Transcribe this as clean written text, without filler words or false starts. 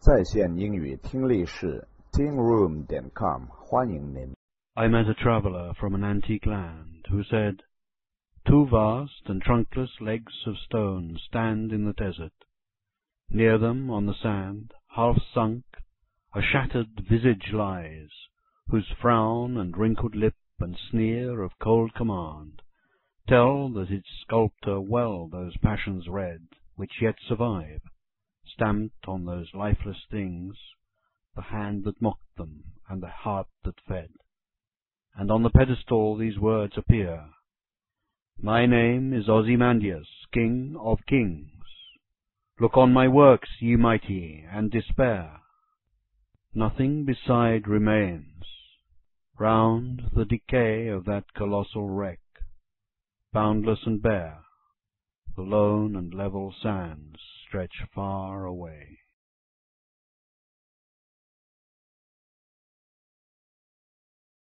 在线英语听力室 tingroom.com 欢迎您。 I met a traveller from an antique land who said, "Two vast and trunkless legs of stone stand in the desert. Near them, on the sand, half sunk, a shattered visage lies, whose frown and wrinkled lip and sneer of cold command tell that its sculptor well those passions read which yet survive, stamped on those lifeless things, the hand that mocked them and the heart that fed. And on the pedestal these words appear: My name is Ozymandias, King of Kings. Look on my works, ye mighty, and despair. Nothing beside remains. Round the decay of that colossal wreck, boundless and bare, the lone and level sands stretch far away."